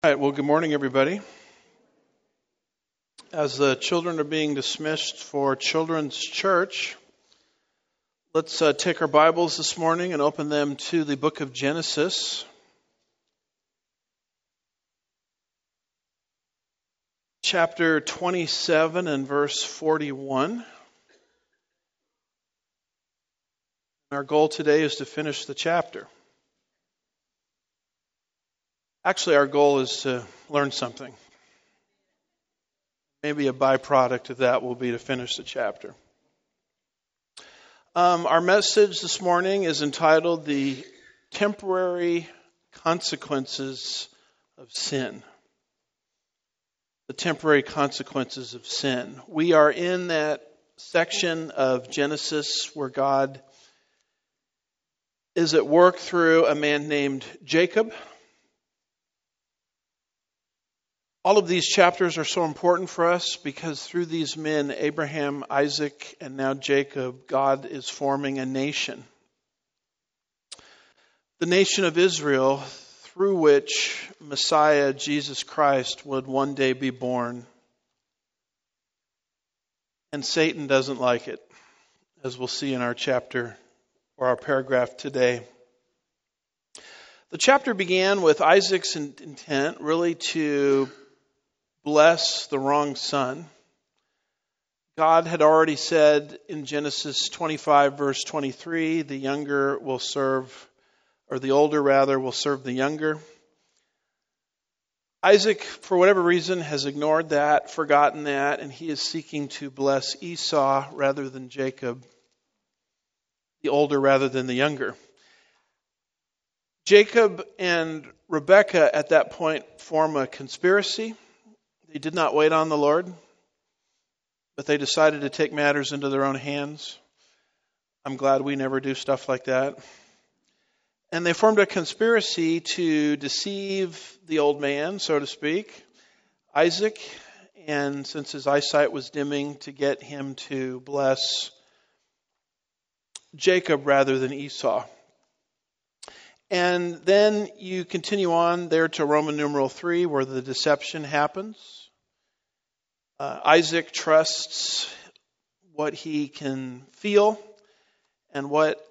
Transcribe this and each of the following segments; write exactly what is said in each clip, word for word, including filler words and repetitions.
All right, well, good morning, everybody. As the children are being dismissed for Children's Church, let's uh, take our Bibles this morning and open them to the book of Genesis. Chapter twenty-seven and verse forty-one. Our goal today is to finish the chapter. Actually, our goal is to learn something. Maybe a byproduct of that will be to finish the chapter. Um, our message this morning is entitled The Temporary Consequences of Sin. The Temporary Consequences of Sin. We are in that section of Genesis where God is at work through a man named Jacob. All of these chapters are so important for us because through these men, Abraham, Isaac, and now Jacob, God is forming a nation. The nation of Israel, through which Messiah, Jesus Christ, would one day be born. And Satan doesn't like it, as we'll see in our chapter or our paragraph today. The chapter began with Isaac's intent really to bless the wrong son. God had already said in Genesis twenty-five, verse twenty-three, the younger will serve, or the older rather, will serve the younger. Isaac, for whatever reason, has ignored that, forgotten that, and he is seeking to bless Esau rather than Jacob, the older rather than the younger. Jacob and Rebekah at that point form a conspiracy. They did not wait on the Lord, but they decided to take matters into their own hands. I'm glad we never do stuff like that. And they formed a conspiracy to deceive the old man, so to speak, Isaac, and since his eyesight was dimming, to get him to bless Jacob rather than Esau. And then you continue on there to Roman numeral three, where the deception happens. Uh, Isaac trusts what he can feel and what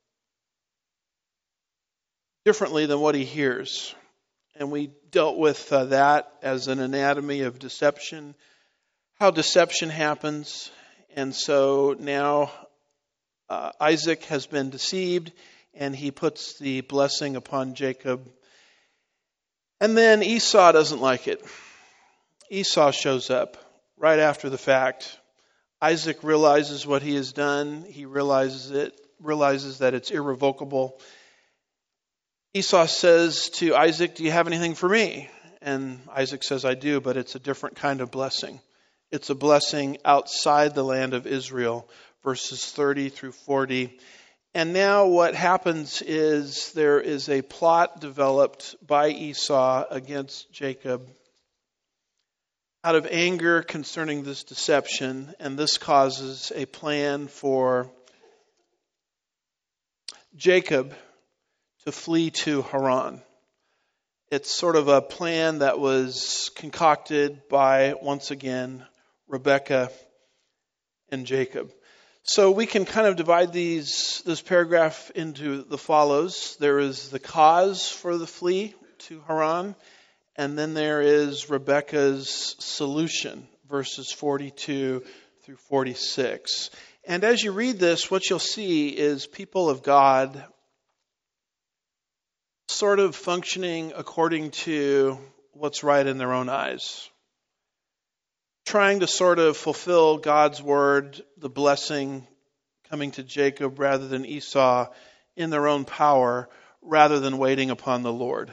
differently than what he hears. And we dealt with uh, that as an anatomy of deception, how deception happens. And so now uh, Isaac has been deceived and he puts the blessing upon Jacob. And then Esau doesn't like it. Esau shows up right after the fact. Isaac realizes what he has done. He realizes it, realizes that it's irrevocable. Esau says to Isaac, "Do you have anything for me?" And Isaac says, "I do, but it's a different kind of blessing. It's a blessing outside the land of Israel," verses thirty through forty. And now what happens is there is a plot developed by Esau against Jacob out of anger concerning this deception, and this causes a plan for Jacob to flee to Haran. It's sort of a plan that was concocted by, once again, Rebekah and Jacob. So we can kind of divide these this paragraph into the follows. There is the cause for the flee to Haran, and then there is Rebekah's solution, verses forty-two through forty-six. And as you read this, what you'll see is people of God sort of functioning according to what's right in their own eyes, trying to sort of fulfill God's word, the blessing coming to Jacob rather than Esau, in their own power rather than waiting upon the Lord.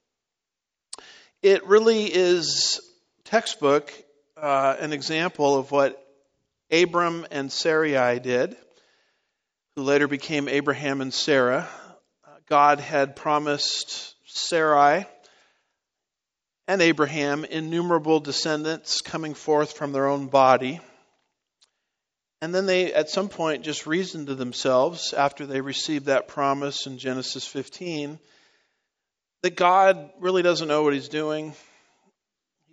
It really is textbook, uh, an example of what Abram and Sarai did, who later became Abraham and Sarah. God had promised Sarai and Abraham innumerable descendants coming forth from their own body. And then they, at some point, just reasoned to themselves, after they received that promise in Genesis fifteen, that God really doesn't know what he's doing.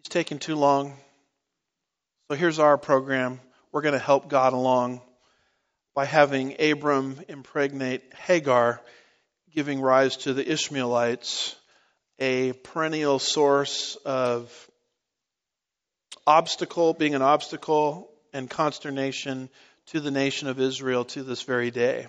He's taking too long. So here's our program. We're going to help God along by having Abram impregnate Hagar, giving rise to the Ishmaelites, a perennial source of obstacle, being an obstacle and consternation to the nation of Israel to this very day.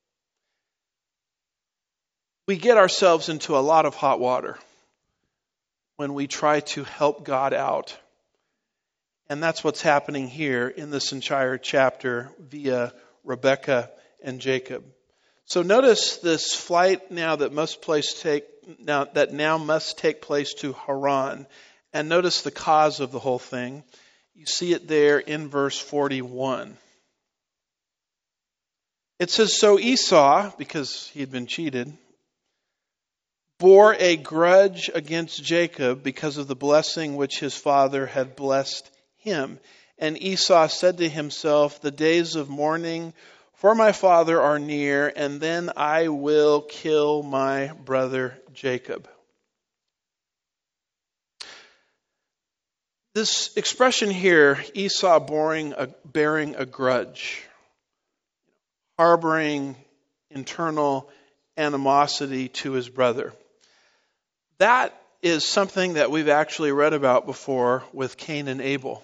We get ourselves into a lot of hot water when we try to help God out. And that's what's happening here in this entire chapter via Rebekah and Jacob. So notice this flight now that must place take now that now must take place to Haran. And notice the cause of the whole thing. You see it there in verse forty-one. It says, so Esau, because he had been cheated, bore a grudge against Jacob because of the blessing which his father had blessed him. And Esau said to himself, the days of mourning for my father are near, and then I will kill my brother Jacob. This expression here, Esau bearing a, bearing a grudge, harboring internal animosity to his brother. That is something that we've actually read about before with Cain and Abel.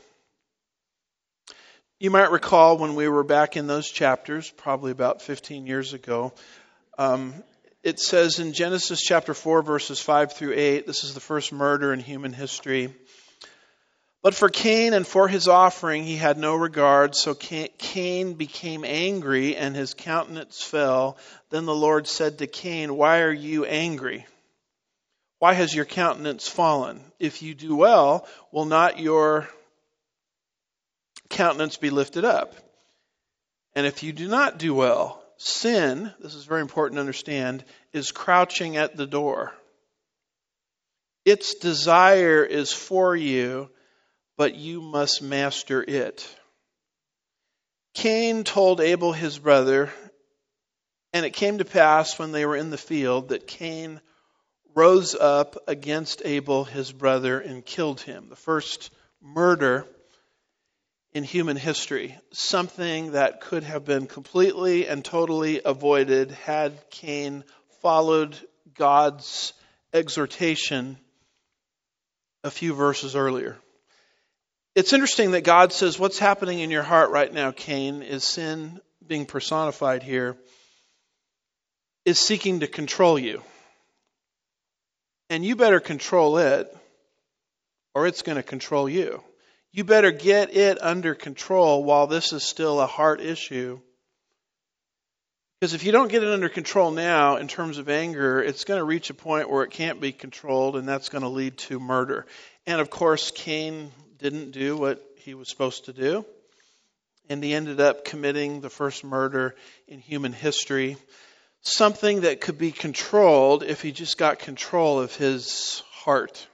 You might recall when we were back in those chapters, probably about fifteen years ago, um, it says in Genesis chapter four, verses five through eight, this is the first murder in human history. But for Cain and for his offering he had no regard, so Cain became angry and his countenance fell. Then the Lord said to Cain, why are you angry? Why has your countenance fallen? If you do well, will not your countenance be lifted up? And if you do not do well, sin, this is very important to understand, is crouching at the door. Its desire is for you, but you must master it. Cain told Abel his brother, and it came to pass when they were in the field that Cain rose up against Abel his brother and killed him. The first murder in human history. Something that could have been completely and totally avoided had Cain followed God's exhortation a few verses earlier. It's interesting that God says, what's happening in your heart right now, Cain, is sin being personified here, is seeking to control you. And you better control it, or it's going to control you. You better get it under control while this is still a heart issue. Because if you don't get it under control now, in terms of anger, it's going to reach a point where it can't be controlled, and that's going to lead to murder. And of course, Cain didn't do what he was supposed to do. And he ended up committing the first murder in human history. Something that could be controlled if he just got control of his heart.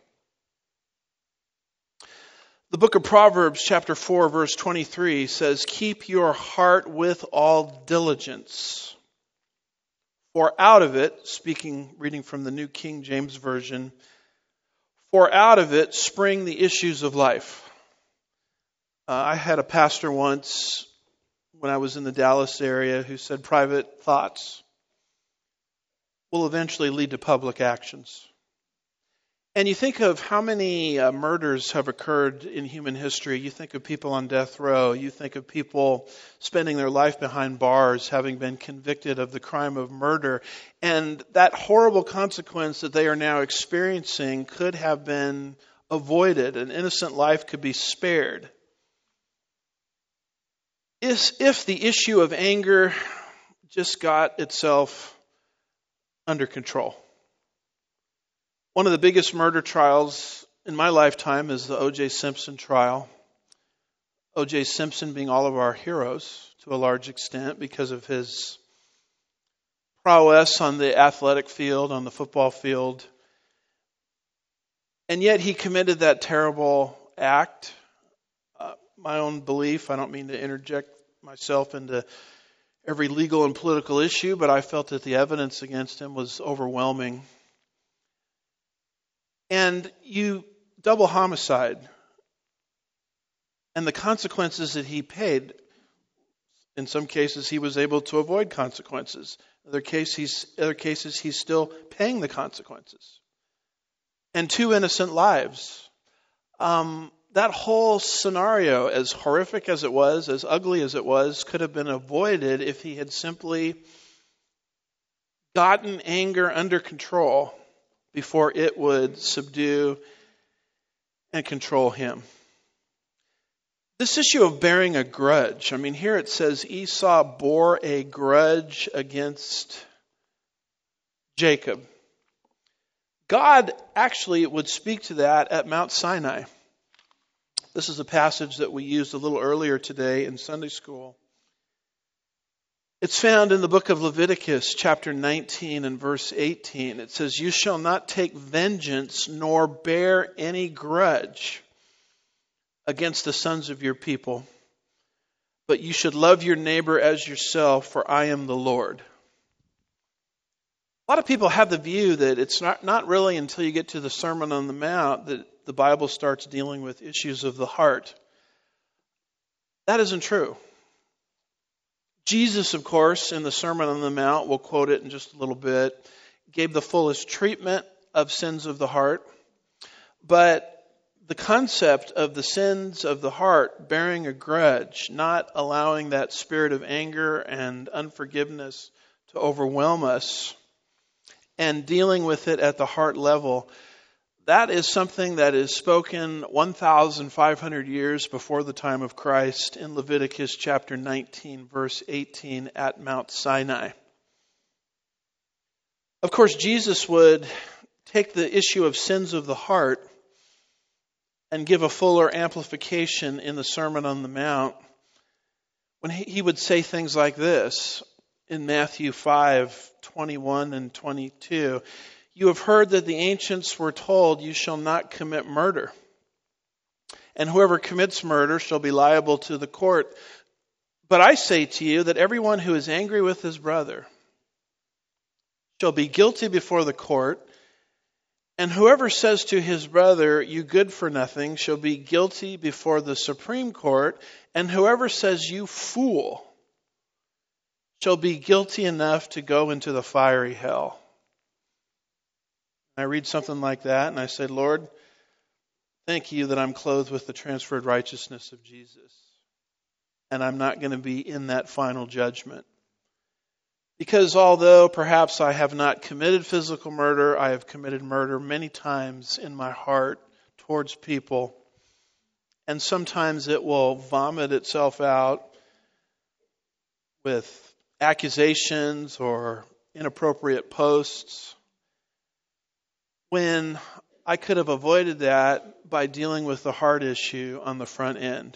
The book of Proverbs, chapter four, verse twenty-three says, keep your heart with all diligence. For out of it, speaking, reading from the New King James Version, for out of it spring the issues of life. Uh, I had a pastor once when I was in the Dallas area who said private thoughts will eventually lead to public actions. And you think of how many uh, murders have occurred in human history. You think of people on death row. You think of people spending their life behind bars, having been convicted of the crime of murder. And that horrible consequence that they are now experiencing could have been avoided. An innocent life could be spared. If, if the issue of anger just got itself under control. One of the biggest murder trials in my lifetime is the O J Simpson trial. O J Simpson being all of our heroes to a large extent because of his prowess on the athletic field, on the football field. And yet he committed that terrible act. Uh, my own belief, I don't mean to interject myself into every legal and political issue, but I felt that the evidence against him was overwhelming. And you double homicide. And the consequences that he paid, in some cases he was able to avoid consequences. In other, case, he's, other cases he's still paying the consequences. And two innocent lives. Um, that whole scenario, as horrific as it was, as ugly as it was, could have been avoided if he had simply gotten anger under control before it would subdue and control him. This issue of bearing a grudge, I mean, here it says Esau bore a grudge against Jacob. God actually would speak to that at Mount Sinai. This is a passage that we used a little earlier today in Sunday school. It's found in the book of Leviticus, chapter nineteen and verse eighteen. It says, "You shall not take vengeance nor bear any grudge against the sons of your people, but you should love your neighbor as yourself, for I am the Lord." A lot of people have the view that it's not, not really until you get to the Sermon on the Mount that the Bible starts dealing with issues of the heart. That isn't true. Jesus, of course, in the Sermon on the Mount, we'll quote it in just a little bit, gave the fullest treatment of sins of the heart. But the concept of the sins of the heart, bearing a grudge, not allowing that spirit of anger and unforgiveness to overwhelm us, and dealing with it at the heart level, that is something that is spoken one thousand five hundred years before the time of Christ in Leviticus chapter nineteen, verse eighteen at Mount Sinai. Of course, Jesus would take the issue of sins of the heart and give a fuller amplification in the Sermon on the Mount when he, he would say things like this in Matthew five, twenty-one and twenty-two. "You have heard that the ancients were told, 'You shall not commit murder. And whoever commits murder shall be liable to the court. But I say to you that everyone who is angry with his brother shall be guilty before the court. And whoever says to his brother, 'You good for nothing,' shall be guilty before the Supreme Court. And whoever says, 'You fool,' shall be guilty enough to go into the fiery hell." I read something like that and I say, Lord, thank you that I'm clothed with the transferred righteousness of Jesus. And I'm not going to be in that final judgment. Because although perhaps I have not committed physical murder, I have committed murder many times in my heart towards people. And sometimes it will vomit itself out with accusations or inappropriate posts, when I could have avoided that by dealing with the heart issue on the front end.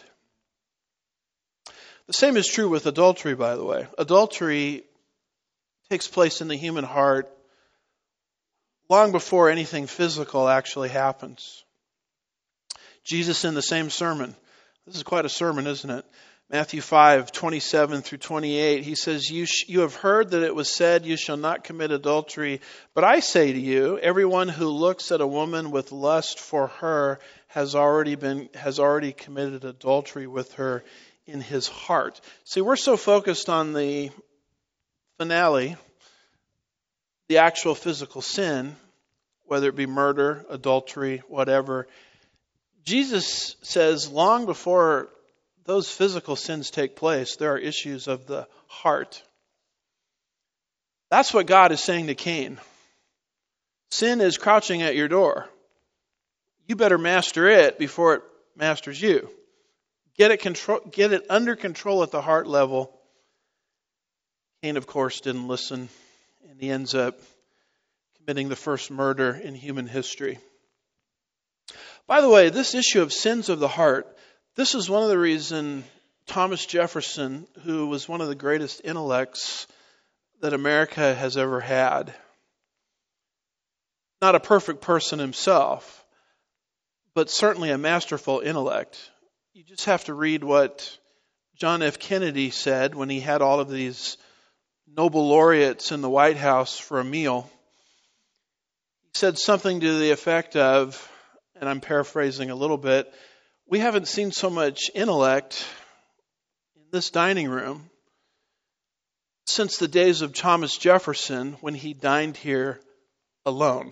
The same is true with adultery, by the way. Adultery takes place in the human heart long before anything physical actually happens. Jesus in the same sermon, this is quite a sermon, isn't it? Matthew five, twenty-seven through twenty-eight, he says, you, sh- you have heard that it was said, 'You shall not commit adultery.' But I say to you, everyone who looks at a woman with lust for her has already been has already committed adultery with her in his heart." See, we're so focused on the finale, the actual physical sin, whether it be murder, adultery, whatever. Jesus says long before those physical sins take place, there are issues of the heart. That's what God is saying to Cain. Sin is crouching at your door. You better master it before it masters you. Get it control, get it under control at the heart level. Cain, of course, didn't listen, and he ends up committing the first murder in human history. By the way, this issue of sins of the heart, this is one of the reasons Thomas Jefferson, who was one of the greatest intellects that America has ever had, not a perfect person himself, but certainly a masterful intellect. You just have to read what John F. Kennedy said when he had all of these Nobel laureates in the White House for a meal. He said something to the effect of, and I'm paraphrasing a little bit, we haven't seen so much intellect in this dining room since the days of Thomas Jefferson when he dined here alone.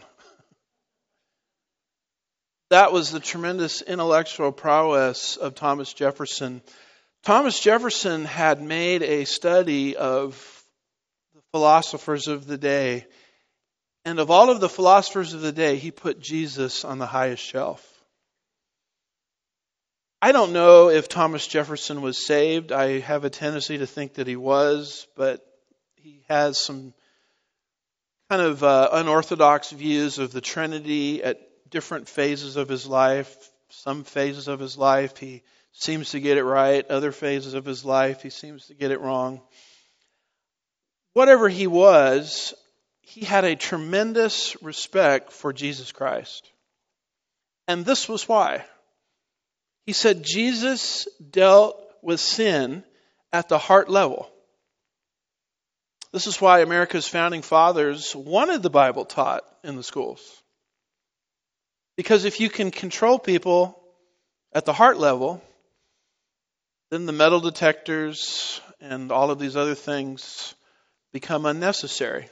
That was the tremendous intellectual prowess of Thomas Jefferson. Thomas Jefferson had made a study of the philosophers of the day. And of all of the philosophers of the day, he put Jesus on the highest shelf. I don't know if Thomas Jefferson was saved. I have a tendency to think that he was, but he has some kind of uh, unorthodox views of the Trinity at different phases of his life. Some phases of his life he seems to get it right. Other phases of his life he seems to get it wrong. Whatever he was, he had a tremendous respect for Jesus Christ. And this was why. He said Jesus dealt with sin at the heart level. This is why America's founding fathers wanted the Bible taught in the schools. Because if you can control people at the heart level, then the metal detectors and all of these other things become unnecessary.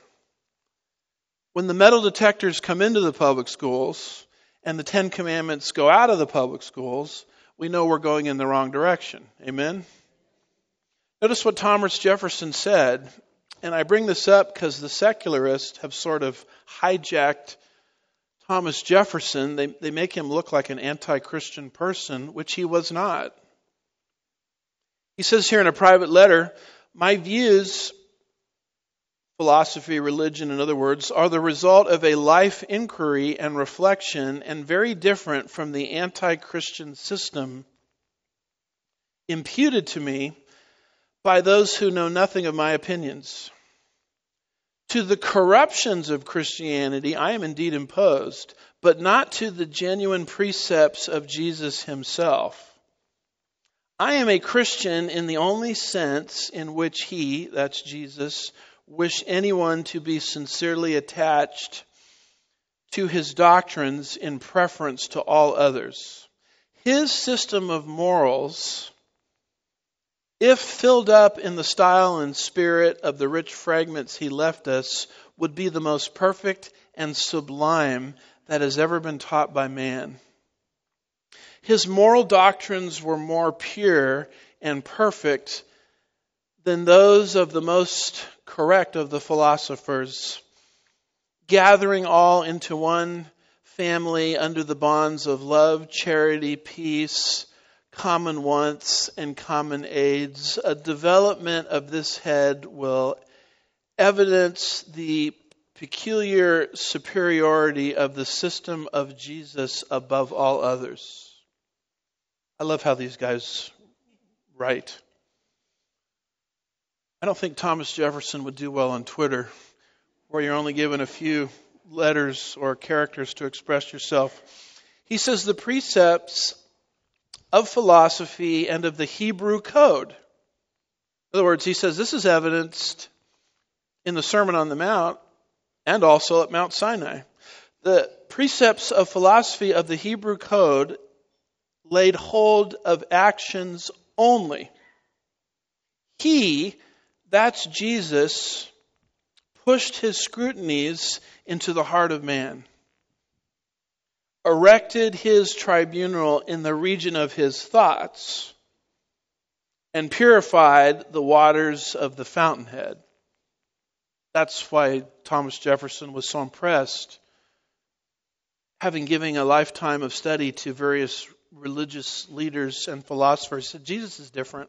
When the metal detectors come into the public schools and the Ten Commandments go out of the public schools, we know we're going in the wrong direction. Amen? Notice what Thomas Jefferson said, and I bring this up because the secularists have sort of hijacked Thomas Jefferson. They, they make him look like an anti-Christian person, which he was not. He says here in a private letter, my views, philosophy, religion, in other words, are the result of a life inquiry and reflection and very different from the anti-Christian system imputed to me by those who know nothing of my opinions. To the corruptions of Christianity I am indeed imposed, but not to the genuine precepts of Jesus himself. I am a Christian in the only sense in which he, that's Jesus, wished anyone to be sincerely attached to his doctrines in preference to all others. His system of morals, if filled up in the style and spirit of the rich fragments he left us, would be the most perfect and sublime that has ever been taught by man. His moral doctrines were more pure and perfect than those of the most correct of the philosophers, gathering all into one family under the bonds of love, charity, peace, common wants, and common aids. A development of this head will evidence the peculiar superiority of the system of Jesus above all others. I love how these guys write. I don't think Thomas Jefferson would do well on Twitter, where you're only given a few letters or characters to express yourself. He says the precepts of philosophy and of the Hebrew code. In other words, he says this is evidenced in the Sermon on the Mount and also at Mount Sinai. The precepts of philosophy of the Hebrew code laid hold of actions only. He, that's Jesus, pushed his scrutinies into the heart of man, erected his tribunal in the region of his thoughts, and purified the waters of the fountainhead. That's why Thomas Jefferson was so impressed, having given a lifetime of study to various religious leaders and philosophers. He said, Jesus is different.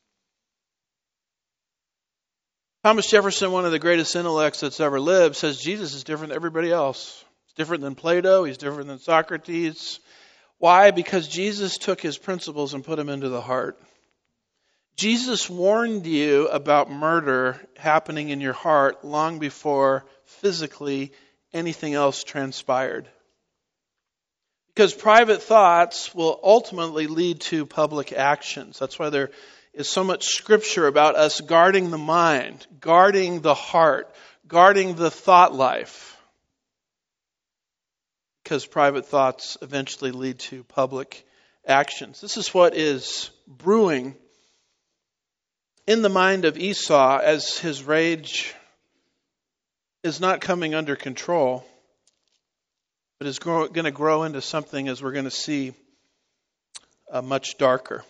Thomas Jefferson, one of the greatest intellects that's ever lived, says Jesus is different than everybody else. He's different than Plato. He's different than Socrates. Why? Because Jesus took his principles and put them into the heart. Jesus warned you about murder happening in your heart long before physically anything else transpired. Because private thoughts will ultimately lead to public actions. That's why there is so much scripture about us guarding the mind, guarding the heart, guarding the thought life. because private thoughts eventually lead to public actions. This is what is brewing in the mind of Esau as his rage is not coming under control, but is grow, going to grow into something, as we're going to see, uh, much darker.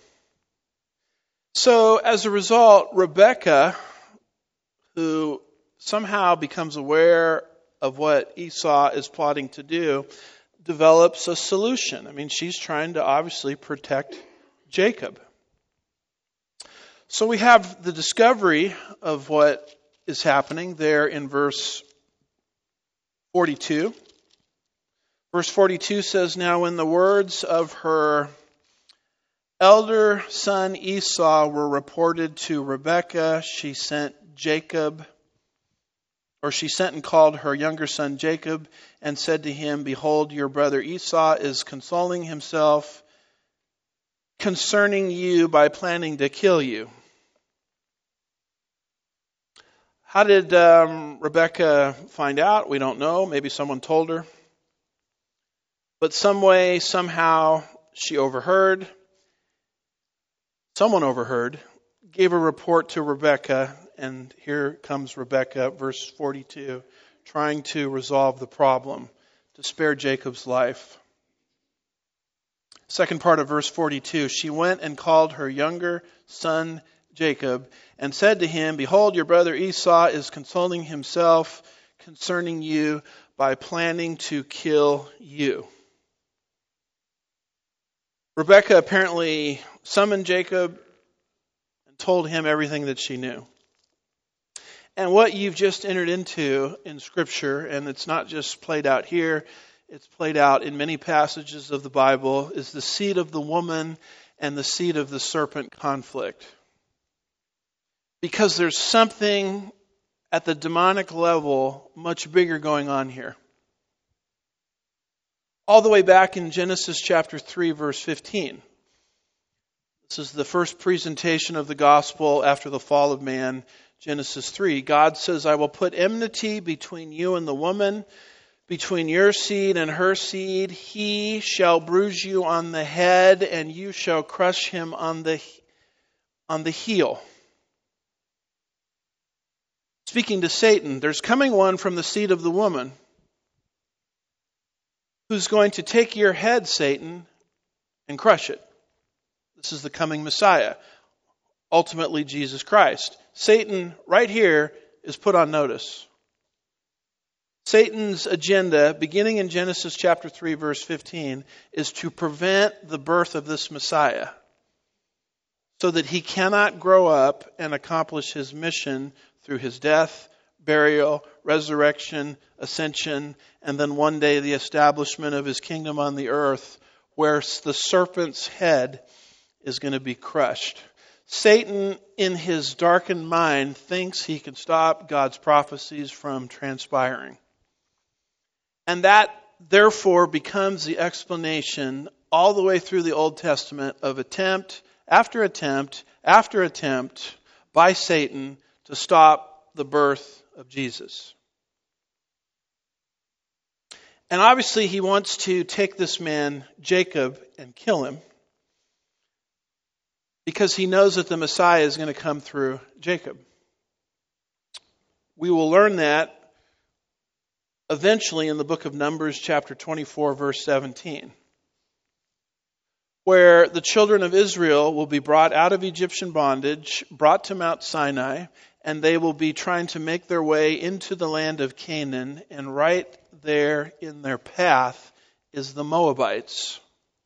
So as a result, Rebekah, who somehow becomes aware of what Esau is plotting to do, develops a solution. I mean, she's trying to obviously protect Jacob. So we have the discovery of what is happening there in verse forty-two. Verse forty-two says, "Now when the words of her elder son Esau were reported to Rebekah, she sent Jacob, or she sent and called her younger son Jacob and said to him, 'Behold, your brother Esau is consoling himself concerning you by planning to kill you.'" How did um, Rebekah find out? We don't know. Maybe someone told her. But some way, somehow, she overheard. Someone overheard, gave a report to Rebekah, and here comes Rebekah, verse forty-two, trying to resolve the problem, to spare Jacob's life. Second part of verse forty-two, "She went and called her younger son Jacob and said to him, 'Behold, your brother Esau is consoling himself concerning you by planning to kill you.'" Rebekah apparently summoned Jacob and told him everything that she knew. And what you've just entered into in Scripture, and it's not just played out here, it's played out in many passages of the Bible, is the seed of the woman and the seed of the serpent conflict. Because there's something at the demonic level much bigger going on here. All the way back in Genesis chapter three, verse fifteen. This is the first presentation of the gospel after the fall of man, Genesis three. God says, "I will put enmity between you and the woman, between your seed and her seed. He shall bruise you on the head, and you shall crush him on the, on the heel." Speaking to Satan, there's coming one from the seed of the woman who's going to take your head, Satan, and crush it. This is the coming Messiah, ultimately Jesus Christ. Satan, right here, is put on notice. Satan's agenda, beginning in Genesis chapter three, verse fifteen, is to prevent the birth of this Messiah so that he cannot grow up and accomplish his mission through his death, burial, resurrection, ascension, and then one day the establishment of his kingdom on the earth, where the serpent's head is going to be crushed. Satan, in his darkened mind, thinks he can stop God's prophecies from transpiring. And that, therefore, becomes the explanation all the way through the Old Testament of attempt after attempt after attempt by Satan to stop the birth of Jesus. And obviously he wants to take this man, Jacob, and kill him because he knows that the Messiah is going to come through Jacob. We will learn that eventually in the book of Numbers, chapter twenty-four, verse seventeen, where the children of Israel will be brought out of Egyptian bondage, brought to Mount Sinai, and they will be trying to make their way into the land of Canaan, and right there in their path is the Moabites.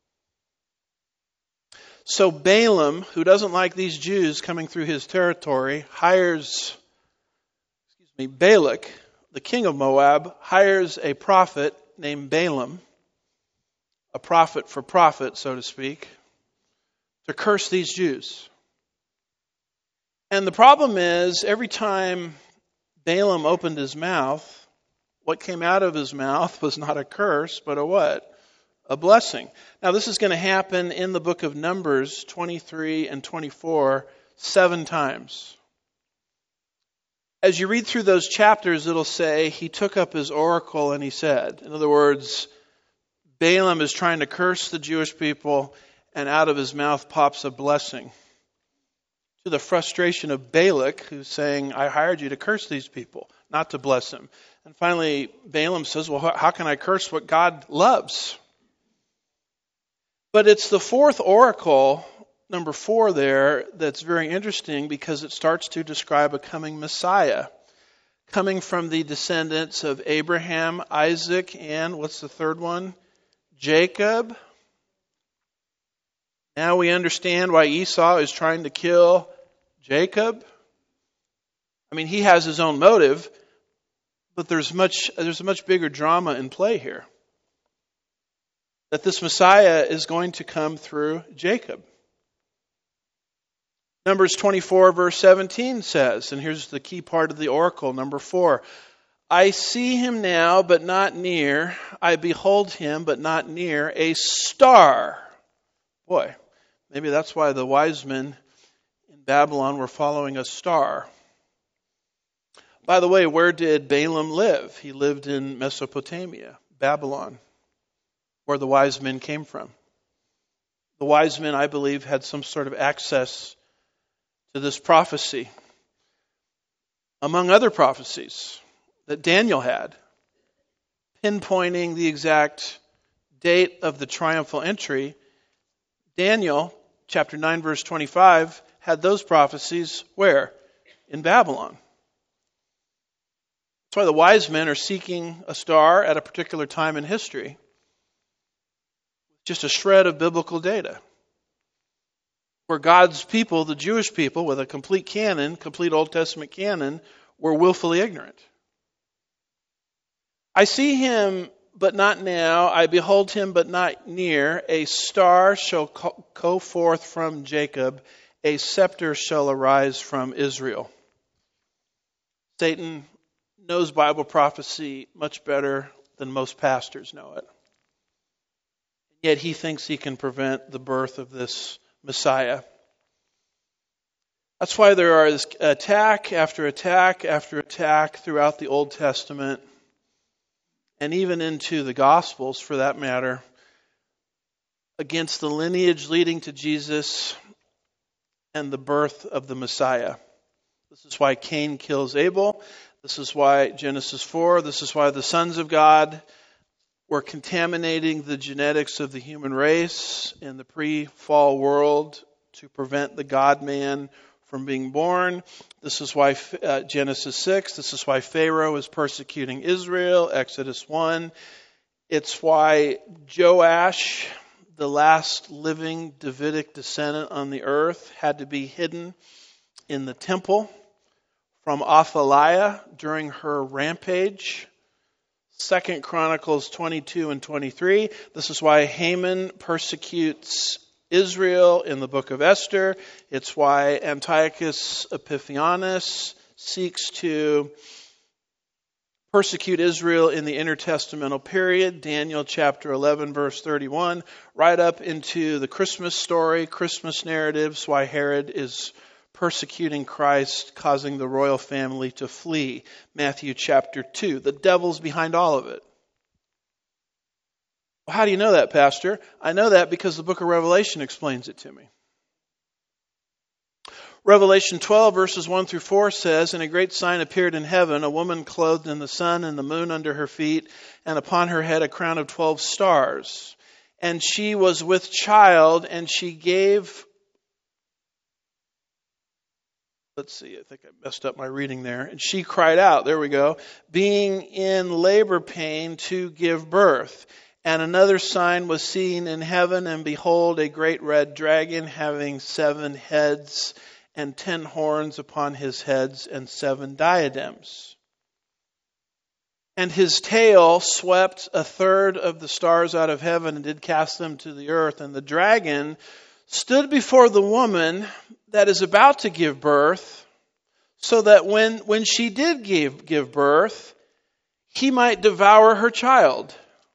So Balaam, who doesn't like these Jews coming through his territory, hires, excuse me, Balak, the king of Moab, hires a prophet named Balaam, a prophet for profit, so to speak, to curse these Jews. And the problem is, every time Balaam opened his mouth, what came out of his mouth was not a curse, but a what? A blessing. Now, this is going to happen in the book of Numbers twenty-three and twenty-four seven times. As you read through those chapters, it'll say, he took up his oracle and he said. In other words, Balaam is trying to curse the Jewish people, and out of his mouth pops a blessing. To the frustration of Balak, who's saying, I hired you to curse these people, not to bless them. And finally, Balaam says, well, how can I curse what God loves? But it's the fourth oracle, number four there, that's very interesting because it starts to describe a coming Messiah, coming from the descendants of Abraham, Isaac, and what's the third one? Jacob. Now we understand why Esau is trying to kill Jacob. I mean, he has his own motive, but there's much there's a much bigger drama in play here. That this Messiah is going to come through Jacob. Numbers twenty-four verse seventeen says, and here's the key part of the oracle, number four. I see him now, but not near. I behold him, but not near. A star. Boy, maybe that's why the wise men in Babylon were following a star. By the way, where did Balaam live? He lived in Mesopotamia, Babylon, where the wise men came from. The wise men, I believe, had some sort of access to this prophecy, among other prophecies that Daniel had, pinpointing the exact date of the triumphal entry. Daniel, chapter nine, verse twenty-five, had those prophecies where? In Babylon. That's why the wise men are seeking a star at a particular time in history. Just a shred of biblical data. Where God's people, the Jewish people, with a complete canon, complete Old Testament canon, were willfully ignorant. I see him, but not now. I behold him, but not near. A star shall go forth from Jacob. A scepter shall arise from Israel. Satan knows Bible prophecy much better than most pastors know it. Yet he thinks he can prevent the birth of this Messiah. That's why there is attack after attack after attack throughout the Old Testament, and even into the Gospels for that matter, against the lineage leading to Jesus and the birth of the Messiah. This is why Cain kills Abel. This is why Genesis four, this is why the sons of God were contaminating the genetics of the human race in the pre-fall world to prevent the God-man from being born. This is why uh, Genesis six, this is why Pharaoh is persecuting Israel, Exodus one. It's why Joash, the last living Davidic descendant on the earth, had to be hidden in the temple from Athaliah during her rampage. Second Chronicles twenty-two and twenty-three. This is why Haman persecutes Israel in the book of Esther. It's why Antiochus Epiphanes seeks to persecute Israel in the intertestamental period. Daniel chapter eleven, verse thirty-one, right up into the Christmas story, Christmas narratives, why Herod is persecuting Christ, causing the royal family to flee. Matthew chapter two. The devil's behind all of it. Well, how do you know that, Pastor? I know that because the book of Revelation explains it to me. Revelation twelve, verses one through four says, And a great sign appeared in heaven, a woman clothed in the sun and the moon under her feet, and upon her head a crown of twelve stars. And she was with child, and she gave... Let's see, I think I messed up my reading there. And she cried out, there we go, being in labor pain to give birth. And another sign was seen in heaven, and behold, a great red dragon having seven heads and ten horns upon his heads and seven diadems. And his tail swept a third of the stars out of heaven and did cast them to the earth. And the dragon stood before the woman that is about to give birth, so that when, when she did give, give birth, he might devour her child.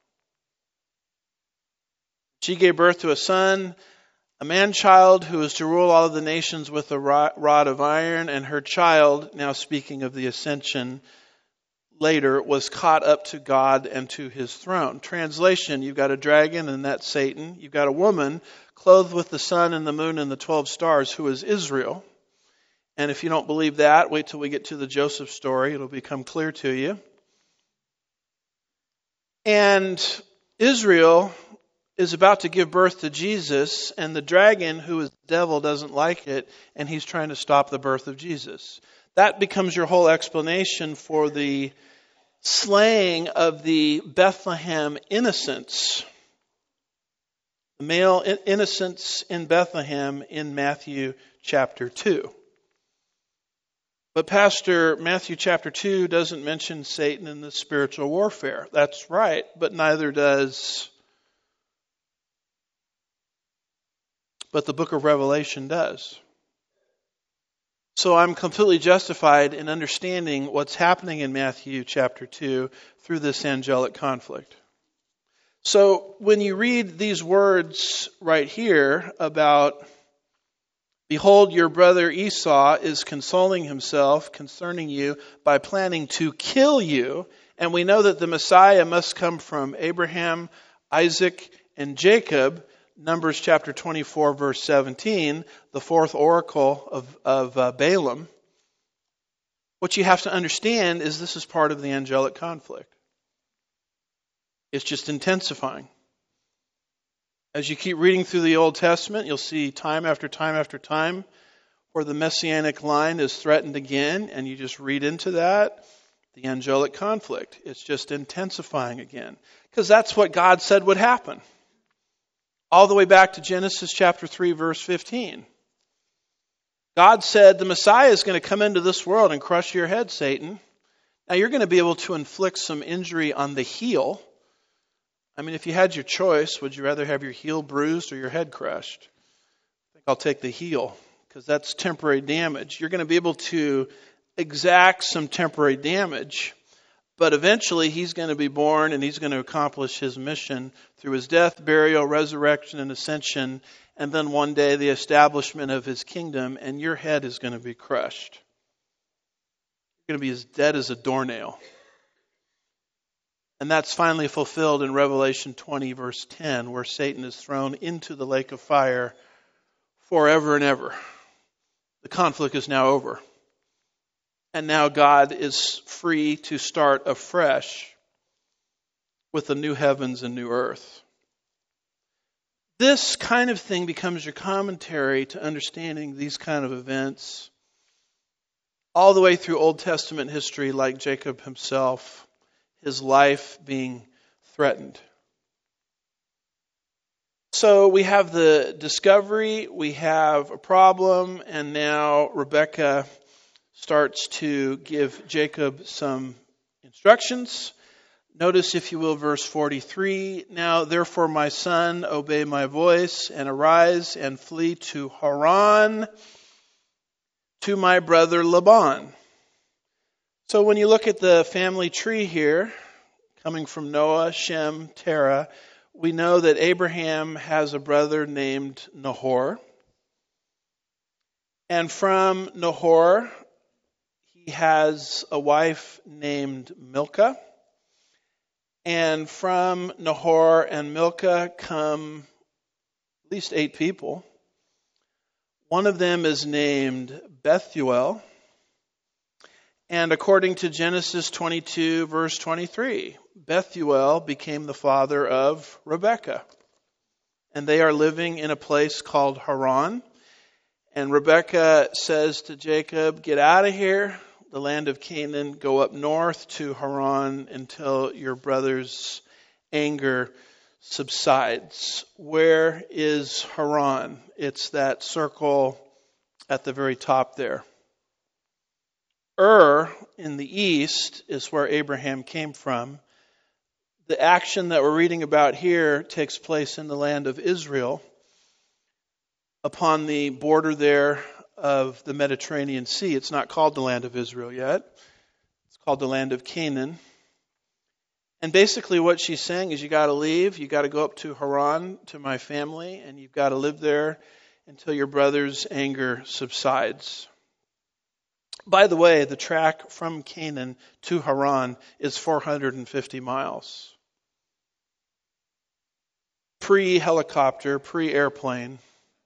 She gave birth to a son, a man-child who is to rule all of the nations with a rod of iron, and her child, now speaking of the ascension, later was caught up to God and to his throne. Translation, you've got a dragon and that's Satan. You've got a woman clothed with the sun and the moon and the twelve stars who is Israel. And if you don't believe that, wait till we get to the Joseph story. It'll become clear to you. And Israel is about to give birth to Jesus, and the dragon, who is the devil, doesn't like it, and he's trying to stop the birth of Jesus. That becomes your whole explanation for the slaying of the Bethlehem innocents, the male innocents in Bethlehem in Matthew chapter two. But Pastor, Matthew chapter two doesn't mention Satan in the spiritual warfare. That's right, but neither does, but the book of Revelation does. So I'm completely justified in understanding what's happening in Matthew chapter two through this angelic conflict. So when you read these words right here about, behold, your brother Esau is consoling himself concerning you by planning to kill you, and we know that the Messiah must come from Abraham, Isaac, and Jacob, Numbers chapter twenty-four, verse seventeen, the fourth oracle of, of uh, Balaam. What you have to understand is this is part of the angelic conflict. It's just intensifying. As you keep reading through the Old Testament, you'll see time after time after time where the messianic line is threatened again, and you just read into that, the angelic conflict. It's just intensifying again. Because that's what God said would happen. All the way back to Genesis chapter three, verse fifteen. God said the Messiah is going to come into this world and crush your head, Satan. Now you're going to be able to inflict some injury on the heel. I mean, if you had your choice, would you rather have your heel bruised or your head crushed? I think I'll take the heel, because that's temporary damage. You're going to be able to exact some temporary damage, but eventually he's going to be born and he's going to accomplish his mission through his death, burial, resurrection, and ascension, and then one day the establishment of his kingdom, and your head is going to be crushed. You're going to be as dead as a doornail. And that's finally fulfilled in Revelation twenty, verse ten, where Satan is thrown into the lake of fire forever and ever. The conflict is now over. And now God is free to start afresh with the new heavens and new earth. This kind of thing becomes your commentary to understanding these kind of events all the way through Old Testament history, like Jacob himself, his life being threatened. So we have the discovery, we have a problem, and now Rebekah starts to give Jacob some instructions. Notice, if you will, verse forty-three. Now, therefore, my son, obey my voice, and arise and flee to Haran, to my brother Laban. So when you look at the family tree here, coming from Noah, Shem, Terah, we know that Abraham has a brother named Nahor. And from Nahor, he has a wife named Milcah. And from Nahor and Milcah come at least eight people. One of them is named Bethuel. And according to Genesis twenty-two, verse twenty-three, Bethuel became the father of Rebekah. And they are living in a place called Haran. And Rebekah says to Jacob, get out of here, the land of Canaan, go up north to Haran until your brother's anger subsides. Where is Haran? It's that circle at the very top there. Ur in the east is where Abraham came from. The action that we're reading about here takes place in the land of Israel, upon the border there of the Mediterranean Sea. It's not called the land of Israel yet. It's called the land of Canaan. And basically what she's saying is you got to leave. You got to go up to Haran, to my family, and you've got to live there until your brother's anger subsides. By the way, the track from Canaan to Haran is four hundred fifty miles. Pre-helicopter, pre-airplane.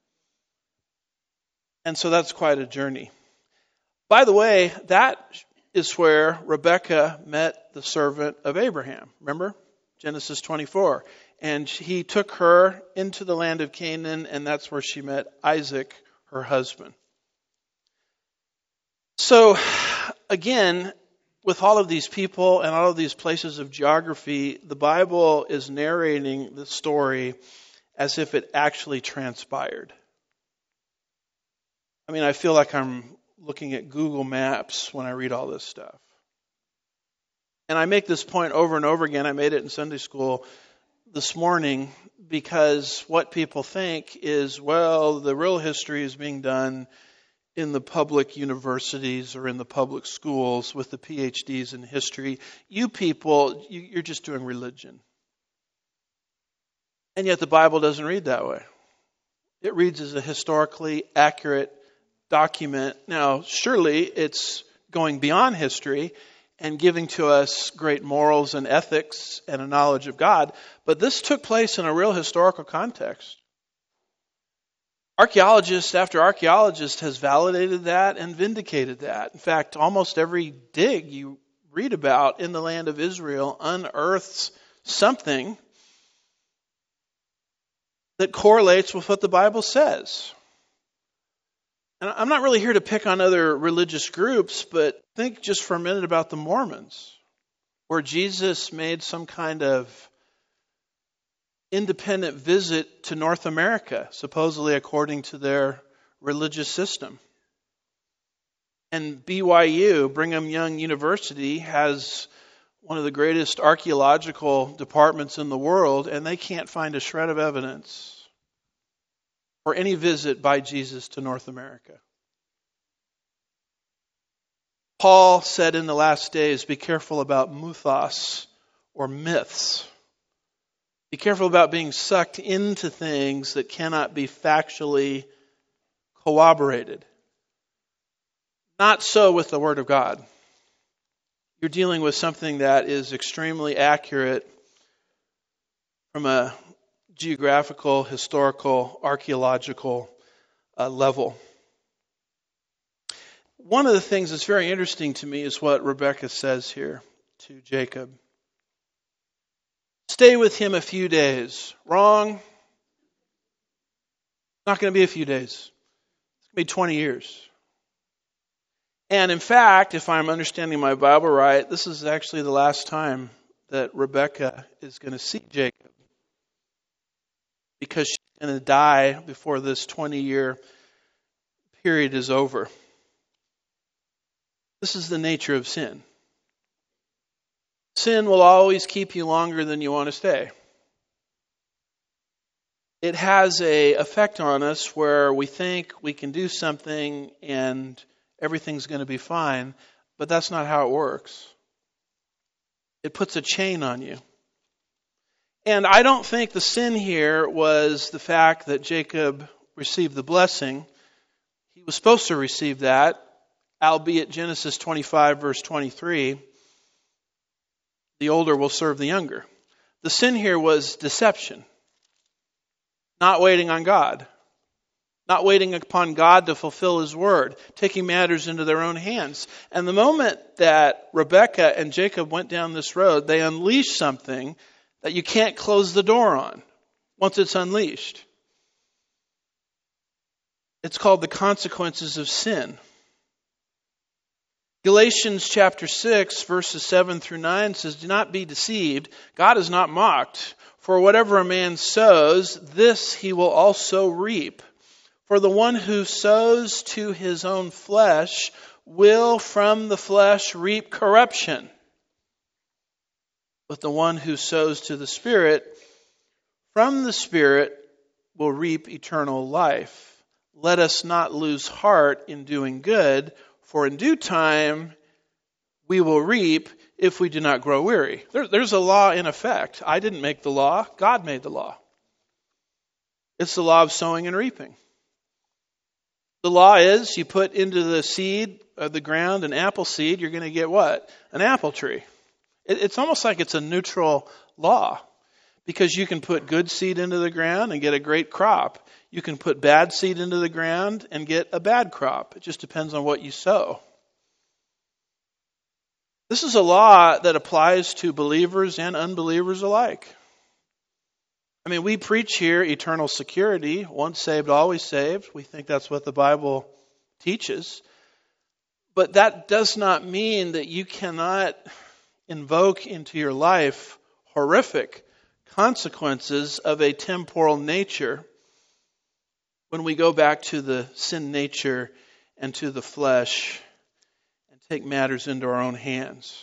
And so that's quite a journey. By the way, that is where Rebekah met the servant of Abraham. Remember? Genesis twenty-four. And he took her into the land of Canaan, and that's where she met Isaac, her husband. So, again, with all of these people and all of these places of geography, the Bible is narrating the story as if it actually transpired. I mean, I feel like I'm looking at Google Maps when I read all this stuff. And I make this point over and over again. I made it in Sunday school this morning because what people think is, well, the real history is being done in the public universities or in the public schools with the P H Ds in history. You people, you're just doing religion. And yet the Bible doesn't read that way. It reads as a historically accurate document. Now, surely it's going beyond history and giving to us great morals and ethics and a knowledge of God, but this took place in a real historical context. Archaeologist after archaeologist has validated that and vindicated that. In fact, almost every dig you read about in the land of Israel unearths something that correlates with what the Bible says. And I'm not really here to pick on other religious groups, but think just for a minute about the Mormons, where Jesus made some kind of independent visit to North America, supposedly according to their religious system. And B Y U, Brigham Young University, has one of the greatest archaeological departments in the world, and they can't find a shred of evidence for any visit by Jesus to North America. Paul said in the last days, be careful about mythos or myths. Be careful about being sucked into things that cannot be factually corroborated. Not so with the Word of God. You're dealing with something that is extremely accurate from a geographical, historical, archaeological uh, level. One of the things that's very interesting to me is what Rebekah says here to Jacob. Stay with him a few days. Wrong. Not going to be a few days. It's going to be twenty years. And in fact, if I'm understanding my Bible right, this is actually the last time that Rebekah is going to see Jacob, because she's going to die before this twenty-year period is over. This is the nature of sin. Sin will always keep you longer than you want to stay. It has an effect on us where we think we can do something and everything's going to be fine, but that's not how it works. It puts a chain on you. And I don't think the sin here was the fact that Jacob received the blessing. He was supposed to receive that, albeit Genesis twenty-five, verse twenty-three, the older will serve the younger. The sin here was deception. Not waiting on God. Not waiting upon God to fulfill His word. Taking matters into their own hands. And the moment that Rebekah and Jacob went down this road, they unleashed something that you can't close the door on once it's unleashed. It's called the consequences of sin. Galatians chapter six, verses seven through nine says, do not be deceived. God is not mocked. For whatever a man sows, this he will also reap. For the one who sows to his own flesh will from the flesh reap corruption. But the one who sows to the Spirit, from the Spirit will reap eternal life. Let us not lose heart in doing good, for in due time we will reap if we do not grow weary. There, there's a law in effect. I didn't make the law. God made the law. It's the law of sowing and reaping. The law is you put into the seed of the ground an apple seed, you're going to get what? An apple tree. It, it's almost like it's a neutral law because you can put good seed into the ground and get a great crop. You can put bad seed into the ground and get a bad crop. It just depends on what you sow. This is a law that applies to believers and unbelievers alike. I mean, we preach here eternal security, once saved, always saved. We think that's what the Bible teaches. But that does not mean that you cannot invoke into your life horrific consequences of a temporal nature when we go back to the sin nature and to the flesh and take matters into our own hands.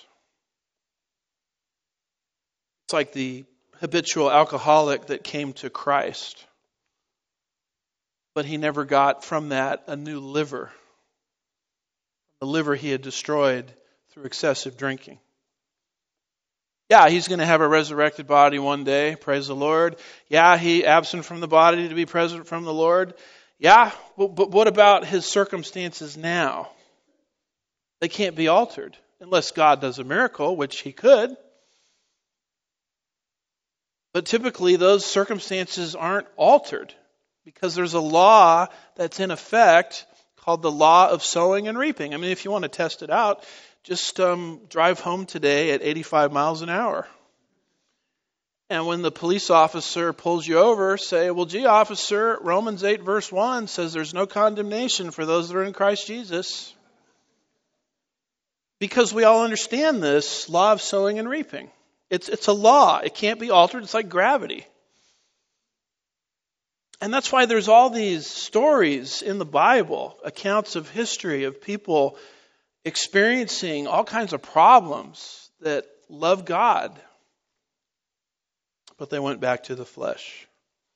It's like the habitual alcoholic that came to Christ, but he never got from that a new liver, the liver he had destroyed through excessive drinking. Yeah, he's going to have a resurrected body one day, praise the Lord. Yeah, he absent from the body to be present from the Lord. Yeah, but, but what about his circumstances now? They can't be altered unless God does a miracle, which he could. But typically those circumstances aren't altered because there's a law that's in effect called the law of sowing and reaping. I mean, if you want to test it out, just um, drive home today at eighty-five miles an hour. And when the police officer pulls you over, say, well, gee, officer, Romans eight verse one says there's no condemnation for those that are in Christ Jesus. Because we all understand this law of sowing and reaping. It's, it's a law. It can't be altered. It's like gravity. And that's why there's all these stories in the Bible, accounts of history of people experiencing all kinds of problems that love God, but they went back to the flesh.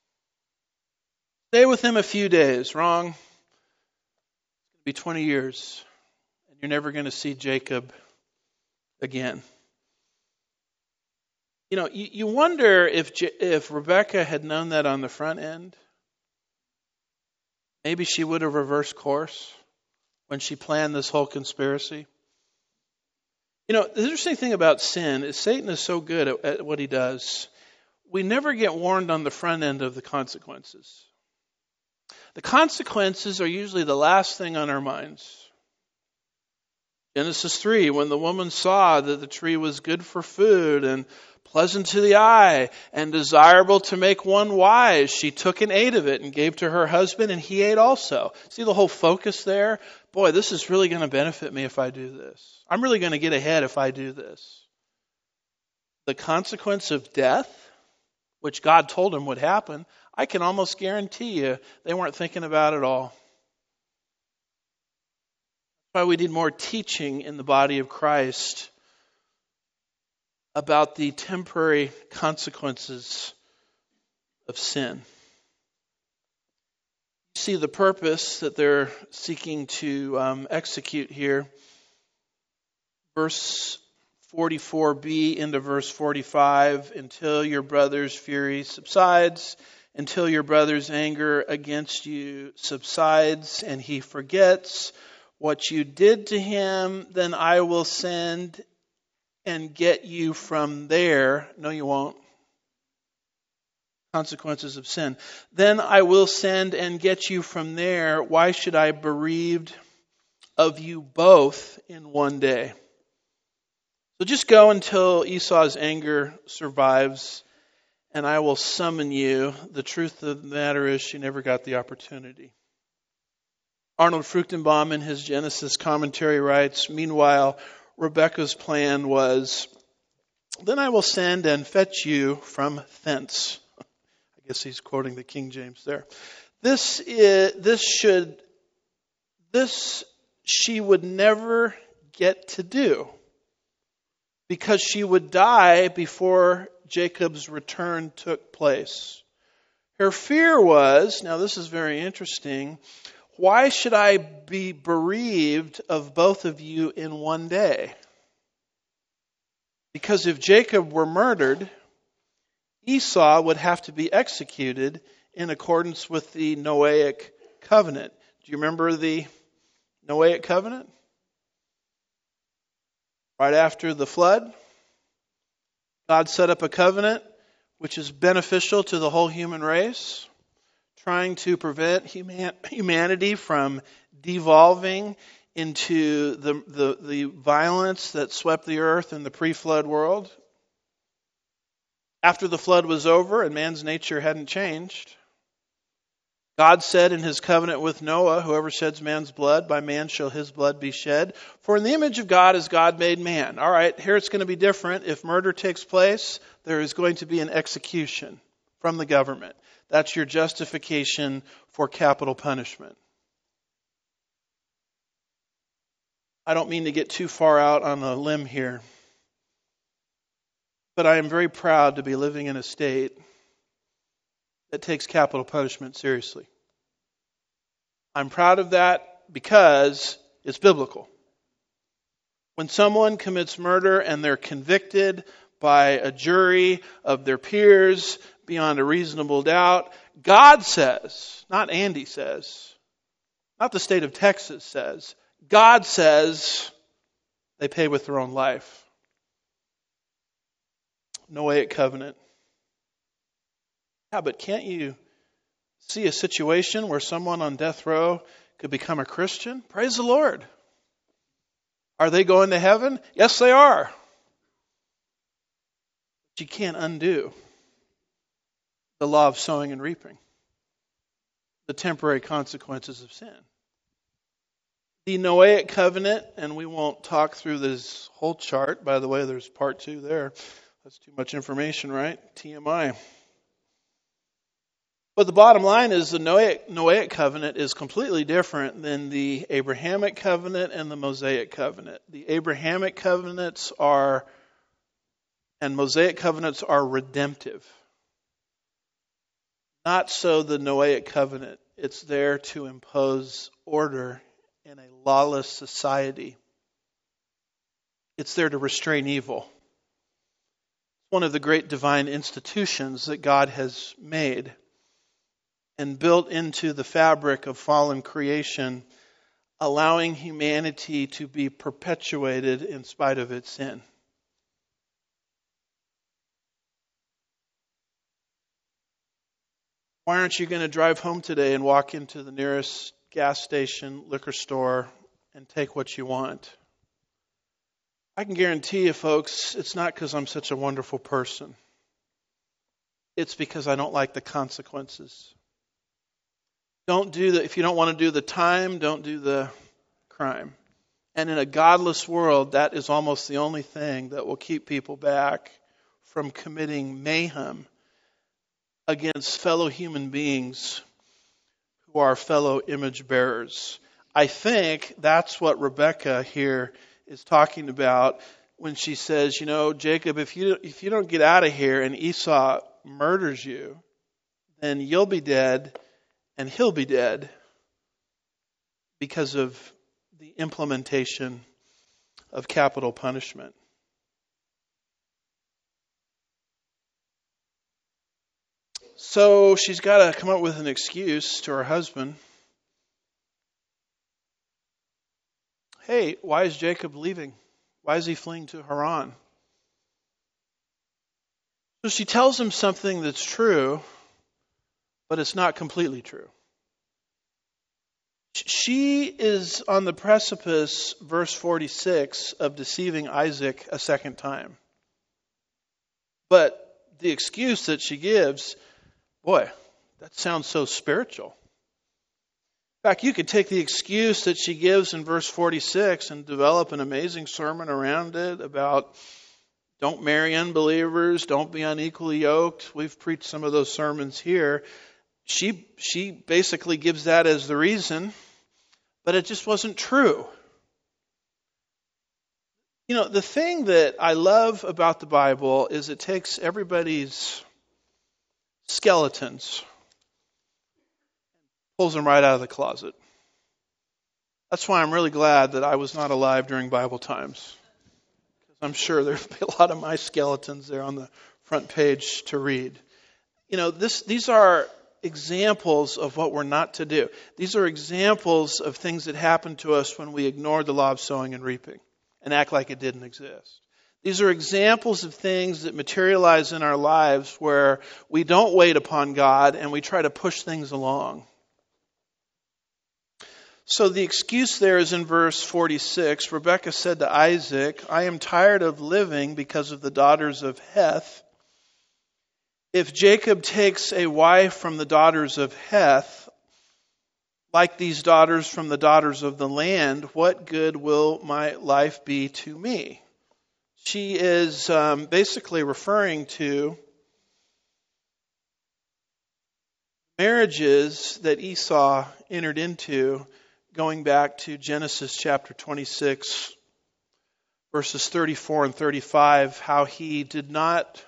Stay with him a few days. Wrong. It's going to be twenty years, and you're never going to see Jacob again. You know, you, you wonder if if Rebecca had known that on the front end, maybe she would have reversed course when she planned this whole conspiracy. You know, the interesting thing about sin is Satan is so good at, at what he does. We never get warned on the front end of the consequences. The consequences are usually the last thing on our minds. Genesis three, when the woman saw that the tree was good for food and pleasant to the eye and desirable to make one wise, she took and ate of it and gave to her husband, and he ate also. See the whole focus there? Boy, this is really going to benefit me if I do this. I'm really going to get ahead if I do this. The consequence of death, which God told him would happen, I can almost guarantee you they weren't thinking about it all. That's why we need more teaching in the body of Christ about the temporary consequences of sin. You see the purpose that they're seeking to um, execute here. Verse forty-four b into verse forty-five, until your brother's fury subsides, until your brother's anger against you subsides, and he forgets what you did to him, then I will send and get you from there. No, you won't. Consequences of sin. Then I will send and get you from there. Why should I be bereaved of you both in one day? So just go until Esau's anger survives, and I will summon you. The truth of the matter is she never got the opportunity. Arnold Fruchtenbaum in his Genesis commentary writes, meanwhile, Rebekah's plan was, then I will send and fetch you from thence. I guess he's quoting the King James there. This is, this should, this she would never get to do, because she would die before Jacob's return took place. Her fear was, now this is very interesting, why should I be bereaved of both of you in one day? Because if Jacob were murdered, Esau would have to be executed in accordance with the Noahic covenant. Do you remember the Noahic covenant? Right after the flood, God set up a covenant which is beneficial to the whole human race, trying to prevent human, humanity from devolving into the, the, the violence that swept the earth in the pre-flood world. After the flood was over and man's nature hadn't changed, God said in his covenant with Noah, whoever sheds man's blood, by man shall his blood be shed. For in the image of God is God made man. All right, here it's going to be different. If murder takes place, there is going to be an execution from the government. That's your justification for capital punishment. I don't mean to get too far out on a limb here, but I am very proud to be living in a state that takes capital punishment seriously. I'm proud of that because it's biblical. When someone commits murder and they're convicted by a jury of their peers beyond a reasonable doubt, God says, not Andy says, not the state of Texas says, God says they pay with their own life. Noahic covenant. Yeah, but can't you see a situation where someone on death row could become a Christian? Praise the Lord. Are they going to heaven? Yes, they are. But you can't undo the law of sowing and reaping, the temporary consequences of sin. The Noahic covenant, and we won't talk through this whole chart. By the way, there's part two there. That's too much information, right? T M I. But the bottom line is the Noahic, Noahic covenant is completely different than the Abrahamic covenant and the Mosaic covenant. The Abrahamic covenants are, and Mosaic covenants are redemptive. Not so the Noahic covenant. It's there to impose order in a lawless society. It's there to restrain evil. It's one of the great divine institutions that God has made and built into the fabric of fallen creation, allowing humanity to be perpetuated in spite of its sin. Why aren't you going to drive home today and walk into the nearest gas station, liquor store, and take what you want? I can guarantee you, folks, it's not because I'm such a wonderful person. It's because I don't like the consequences. Don't do the, if you don't want to do the time, don't do the crime. And in a godless world, that is almost the only thing that will keep people back from committing mayhem against fellow human beings who are fellow image bearers. I think that's what Rebecca here is talking about when she says, you know, Jacob, if you if you don't get out of here and Esau murders you, then you'll be dead and he'll be dead because of the implementation of capital punishment. So she's got to come up with an excuse to her husband. Hey, why is Jacob leaving? Why is he fleeing to Haran? So she tells him something that's true, but it's not completely true. She is on the precipice, verse forty-six, of deceiving Isaac a second time. But the excuse that she gives, boy, that sounds so spiritual. In fact, you could take the excuse that she gives in verse forty-six and develop an amazing sermon around it about don't marry unbelievers, don't be unequally yoked. We've preached some of those sermons here. She she basically gives that as the reason, but it just wasn't true. You know, the thing that I love about the Bible is it takes everybody's skeletons, pulls them right out of the closet. That's why I'm really glad that I was not alive during Bible times. Because I'm sure there'd be a lot of my skeletons there on the front page to read. You know, this these are examples of what we're not to do. These are examples of things that happen to us when we ignore the law of sowing and reaping and act like it didn't exist. These are examples of things that materialize in our lives where we don't wait upon God and we try to push things along. So the excuse there is in verse forty-six. Rebekah said to Isaac, I am tired of living because of the daughters of Heth. If Jacob takes a wife from the daughters of Heth, like these daughters from the daughters of the land, what good will my life be to me? She is um, basically referring to marriages that Esau entered into, going back to Genesis chapter twenty-six, verses thirty-four and thirty-five, how he did not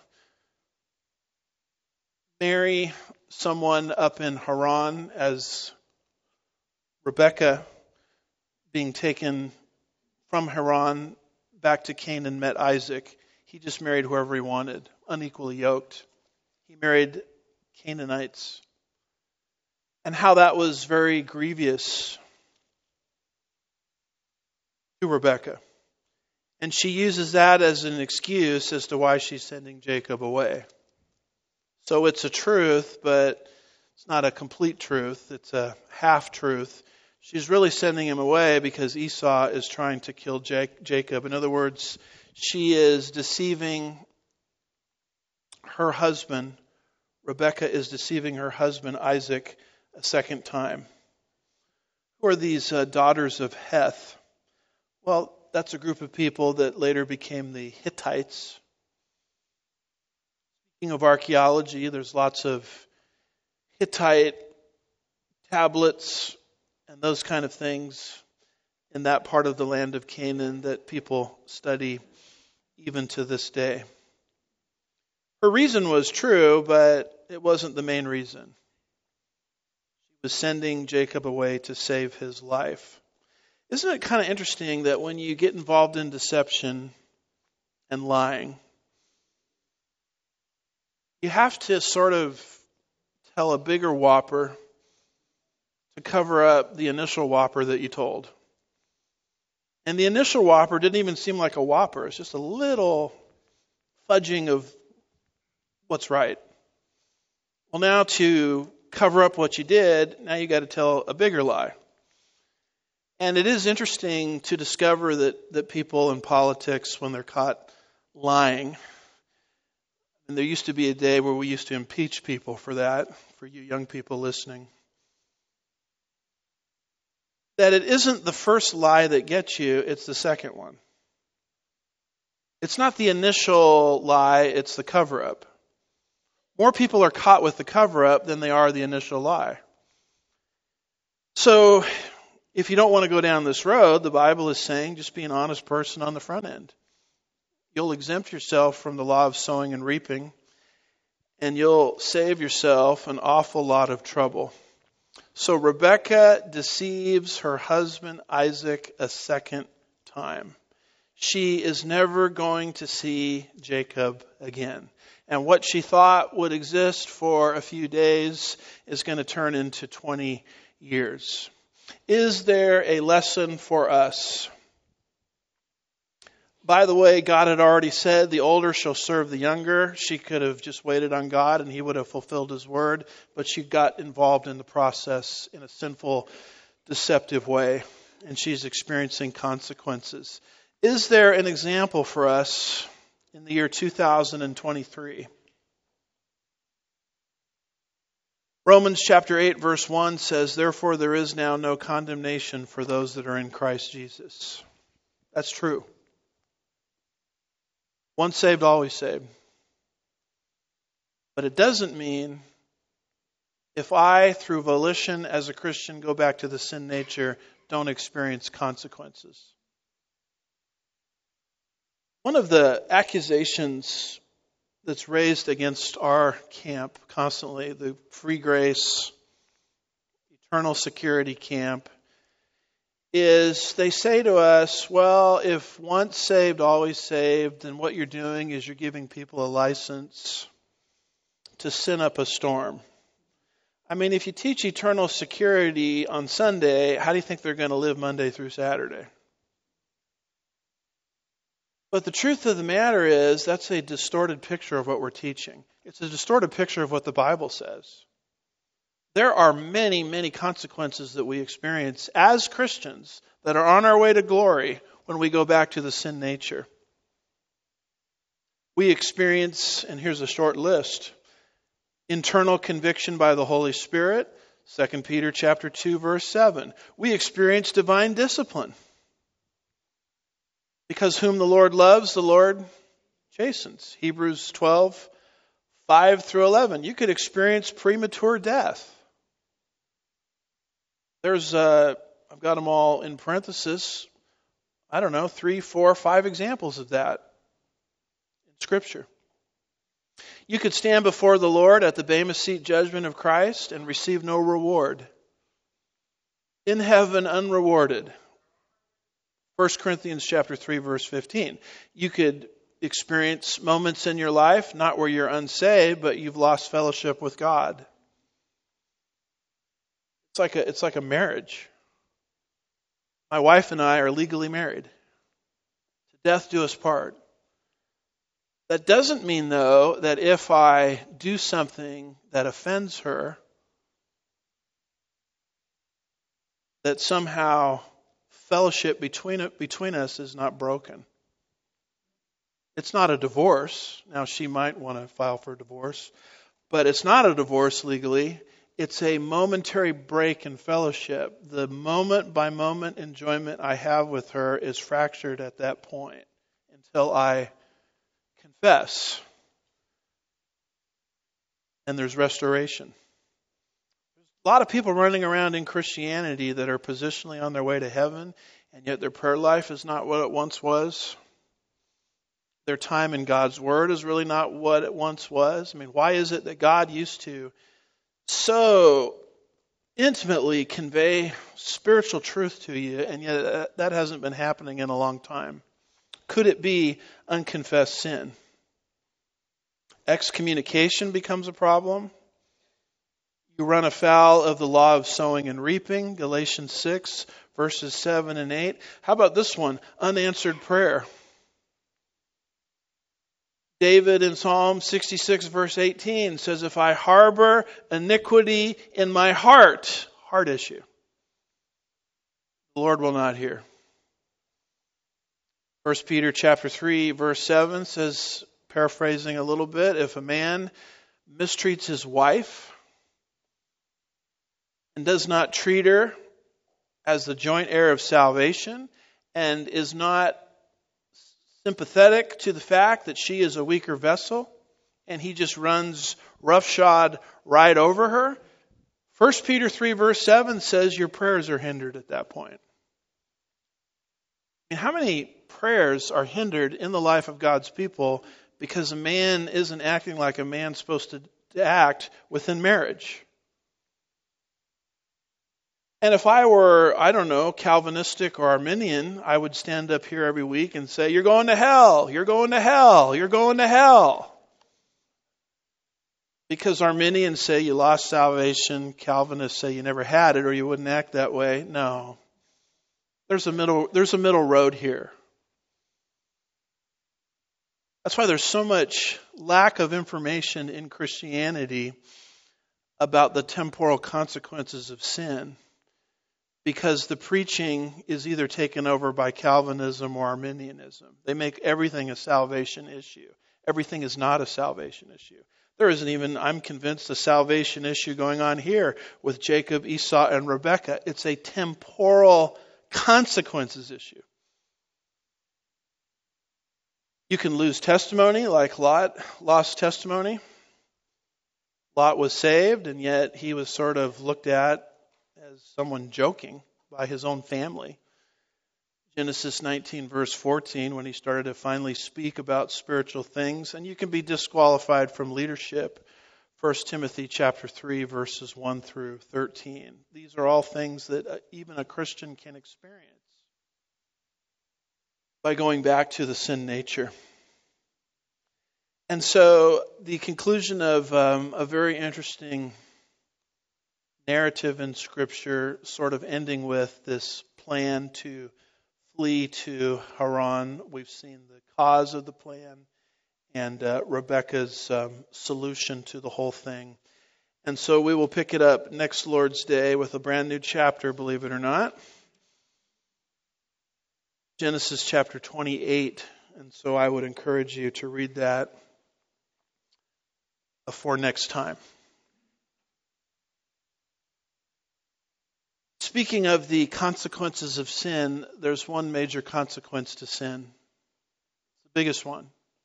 marry someone up in Haran as Rebekah, being taken from Haran back to Canaan, met Isaac. He just married whoever he wanted, unequally yoked. He married Canaanites. And how that was very grievous to Rebekah. And she uses that as an excuse as to why she's sending Jacob away. So it's a truth, but it's not a complete truth. It's a half-truth. She's really sending him away because Esau is trying to kill Jacob. In other words, she is deceiving her husband. Rebekah is deceiving her husband, Isaac, a second time. Who are these uh, daughters of Heth? Well, that's a group of people that later became the Hittites. Speaking of archaeology, there's lots of Hittite tablets and those kind of things in that part of the land of Canaan that people study even to this day. Her reason was true, but it wasn't the main reason. She was sending Jacob away to save his life. Isn't it kind of interesting that when you get involved in deception and lying, you have to sort of tell a bigger whopper to cover up the initial whopper that you told. And the initial whopper didn't even seem like a whopper. It's just a little fudging of what's right. Well, now to cover up what you did, now you got to tell a bigger lie. And it is interesting to discover that, that people in politics, when they're caught lying, and there used to be a day where we used to impeach people for that, for you young people listening, that it isn't the first lie that gets you, it's the second one. It's not the initial lie, it's the cover-up. More people are caught with the cover-up than they are the initial lie. So, if you don't want to go down this road, the Bible is saying just be an honest person on the front end. You'll exempt yourself from the law of sowing and reaping, and you'll save yourself an awful lot of trouble. So Rebekah deceives her husband Isaac a second time. She is never going to see Jacob again. And what she thought would exist for a few days is going to turn into twenty years. Is there a lesson for us? By the way, God had already said the older shall serve the younger. She could have just waited on God and he would have fulfilled his word, but she got involved in the process in a sinful, deceptive way, and she's experiencing consequences. Is there an example for us in the year two thousand twenty-three? Romans chapter eight verse one says, therefore there is now no condemnation for those that are in Christ Jesus. That's true. Once saved, always saved. But it doesn't mean if I, through volition as a Christian, go back to the sin nature, don't experience consequences. One of the accusations that's raised against our camp constantly, the free grace, eternal security camp, is they say to us, well, if once saved, always saved, then what you're doing is you're giving people a license to sin up a storm. I mean, if you teach eternal security on Sunday, how do you think they're going to live Monday through Saturday? But the truth of the matter is, that's a distorted picture of what we're teaching. It's a distorted picture of what the Bible says. There are many, many consequences that we experience as Christians that are on our way to glory when we go back to the sin nature. We experience, and here's a short list, internal conviction by the Holy Spirit, Second Peter chapter two, verse seven. We experience divine discipline. Because whom the Lord loves, the Lord chastens. Hebrews twelve, five through eleven. You could experience premature death. There's, uh, I've got them all in parenthesis, I don't know, three, four, five examples of that in Scripture. You could stand before the Lord at the Bema Seat judgment of Christ and receive no reward. In heaven, unrewarded. First Corinthians chapter three, verse fifteen. You could experience moments in your life, not where you're unsaved, but you've lost fellowship with God. It's like a, it's like a marriage. My wife and I are legally married. To death do us part. That doesn't mean, though, that if I do something that offends her, that somehow fellowship between it, between us is not broken. It's not a divorce. Now, she might want to file for divorce, but it's not a divorce legally. It's a momentary break in fellowship. The moment-by-moment enjoyment I have with her is fractured at that point until I confess. And there's restoration. There's a lot of people running around in Christianity that are positionally on their way to heaven, and yet their prayer life is not what it once was. Their time in God's Word is really not what it once was. I mean, why is it that God used to so intimately convey spiritual truth to you, and yet that hasn't been happening in a long time? Could it be unconfessed sin? Excommunication becomes a problem. You run afoul of the law of sowing and reaping, Galatians six, verses seven and eight. How about this one? Unanswered prayer. David in Psalm sixty-six, verse eighteen says, if I harbor iniquity in my heart, heart issue, the Lord will not hear. First Peter chapter three, verse seven says, paraphrasing a little bit, if a man mistreats his wife and does not treat her as the joint heir of salvation and is not sympathetic to the fact that she is a weaker vessel and he just runs roughshod right over her, First Peter three, verse seven says your prayers are hindered at that point. I mean, how many prayers are hindered in the life of God's people because a man isn't acting like a man's supposed to, to act within marriage? And if I were, I don't know, Calvinistic or Arminian, I would stand up here every week and say, you're going to hell, you're going to hell, you're going to hell. Because Arminians say you lost salvation, Calvinists say you never had it or you wouldn't act that way. No. There's a middle, there's a middle road here. That's why there's so much lack of information in Christianity about the temporal consequences of sin. Because the preaching is either taken over by Calvinism or Arminianism. They make everything a salvation issue. Everything is not a salvation issue. There isn't even, I'm convinced, a salvation issue going on here with Jacob, Esau, and Rebekah. It's a temporal consequences issue. You can lose testimony like Lot lost testimony. Lot was saved, and yet he was sort of looked at as someone joking by his own family. Genesis nineteen, verse fourteen, when he started to finally speak about spiritual things. And you can be disqualified from leadership. First Timothy chapter three, verses one through thirteen. These are all things that even a Christian can experience by going back to the sin nature. And so the conclusion of um, a very interesting narrative in Scripture, sort of ending with this plan to flee to Haran. We've seen the cause of the plan and uh, Rebekah's um, solution to the whole thing. And so we will pick it up next Lord's Day with a brand new chapter, believe it or not. Genesis chapter twenty-eight. And so I would encourage you to read that for next time. Speaking of the consequences of sin, there's one major consequence to sin. The biggest one.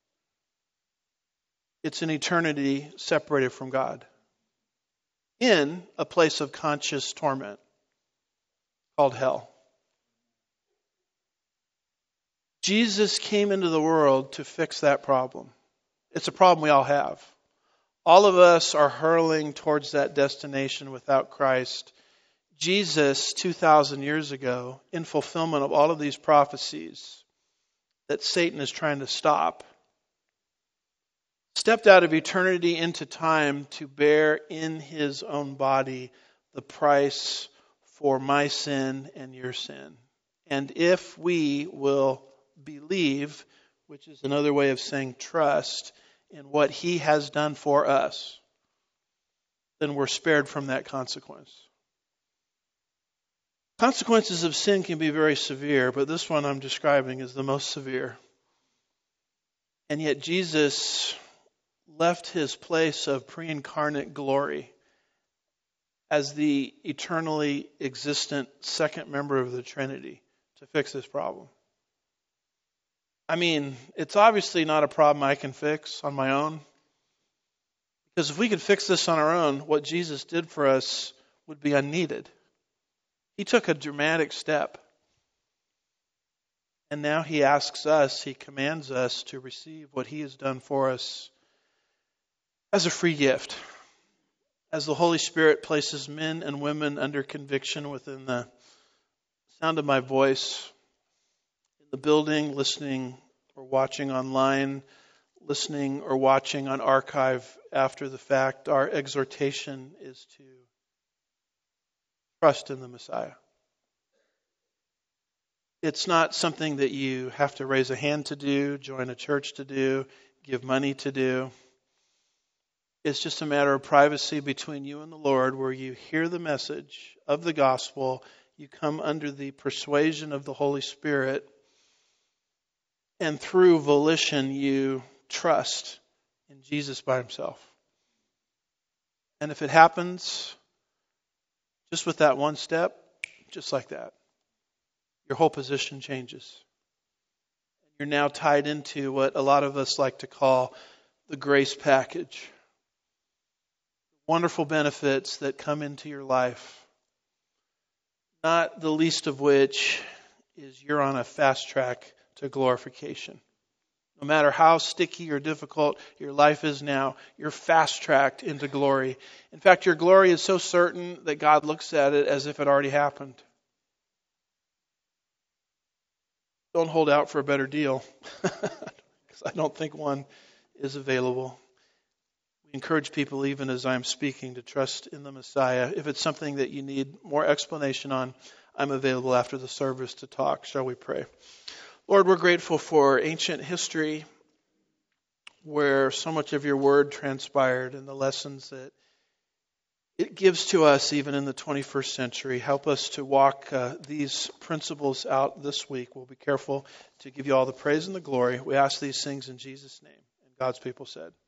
It's an eternity separated from God, in a place of conscious torment called hell. Jesus came into the world to fix that problem. It's a problem we all have. All of us are hurling towards that destination without Christ. Jesus, two thousand years ago, in fulfillment of all of these prophecies that Satan is trying to stop, stepped out of eternity into time to bear in his own body the price for my sin and your sin. And if we will believe, which is another way of saying trust, in what he has done for us, then we're spared from that consequence. Consequences of sin can be very severe, but this one I'm describing is the most severe. And yet Jesus left his place of pre-incarnate glory as the eternally existent second member of the Trinity to fix this problem. I mean, it's obviously not a problem I can fix on my own. Because if we could fix this on our own, what Jesus did for us would be unneeded. He took a dramatic step. And now he asks us, he commands us to receive what he has done for us as a free gift. As the Holy Spirit places men and women under conviction within the sound of my voice, in the building, listening or watching online, listening or watching on archive after the fact, our exhortation is to trust in the Messiah. It's not something that you have to raise a hand to do, join a church to do, give money to do. It's just a matter of privacy between you and the Lord, where you hear the message of the gospel, you come under the persuasion of the Holy Spirit, and through volition you trust in Jesus by himself. And if it happens just with that one step, just like that, your whole position changes. You're now tied into what a lot of us like to call the grace package. Wonderful benefits that come into your life, not the least of which is you're on a fast track to glorification. No matter how sticky or difficult your life is now, you're fast-tracked into glory. In fact, your glory is so certain that God looks at it as if it already happened. Don't hold out for a better deal, because I don't think one is available. We encourage people, even as I'm speaking, to trust in the Messiah. If it's something that you need more explanation on, I'm available after the service to talk. Shall we pray? Lord, we're grateful for ancient history where so much of your word transpired and the lessons that it gives to us even in the twenty-first century. Help us to walk uh, these principles out this week. We'll be careful to give you all the praise and the glory. We ask these things in Jesus' name. And God's people said.